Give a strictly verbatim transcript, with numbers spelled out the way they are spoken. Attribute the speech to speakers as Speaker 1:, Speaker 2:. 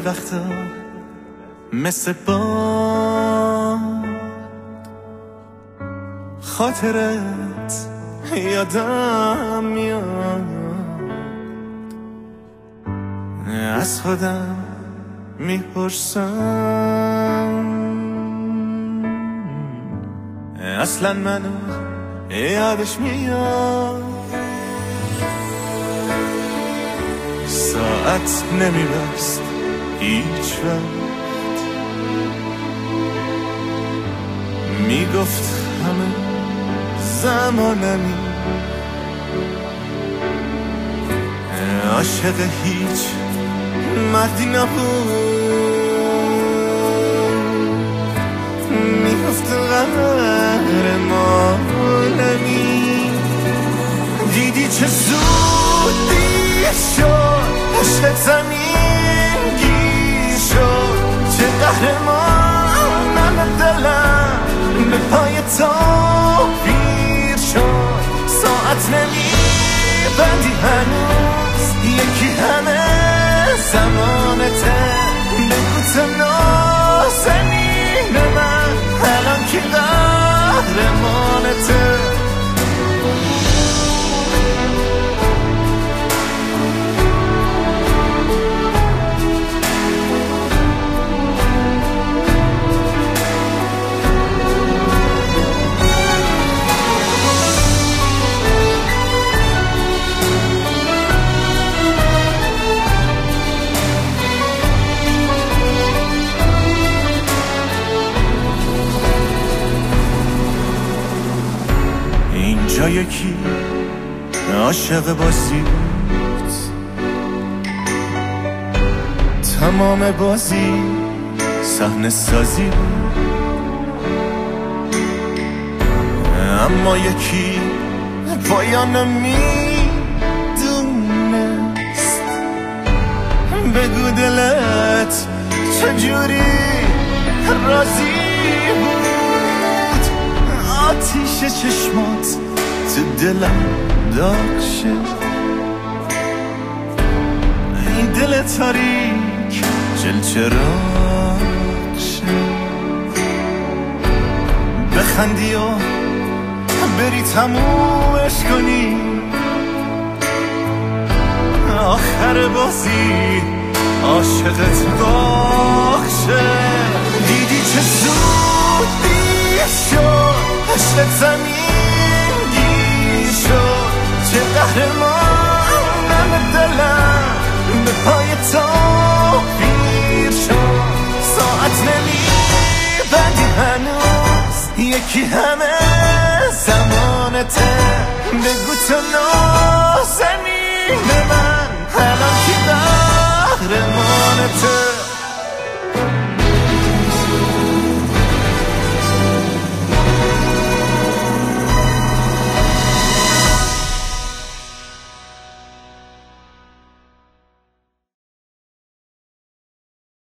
Speaker 1: وقتا مثل با خاطرت یادم میاد، از خودم میپرسم اصلا منو یادش میاد. ساعت نمیبست هیچ وقت، میگفت همه زمانمی، عاشق هیچ مردی نبود، میگفت قهرمانمی. دیدی چه زودی شد عشق زمین گیر شد، چه قهرمانم دلم به پای تو پیر شد. ساعت نمیبندی هنوز، یکی همه زمانته، بگو تو نازنین من الان کی قهرمانته. اینجا یکی عاشق بازی بود، تمام بازی صحنه سازی بود، اما یکی پایان میدونست. بگو دلت چجوری راضی بود، آتیش چشمات تو دلم داغ شد. این دل تاریک جل چراغ شد، بخندی و بری تمومش کنی، آخر بازی عاشقت باشه. دیدی چه زودی شد عشق زمین گیر شد، چه قهرمانم دلم به پای تو پیر شد. ساعت نمیبندی هنوز، یکی همه زمانته، بگو تو نازنین من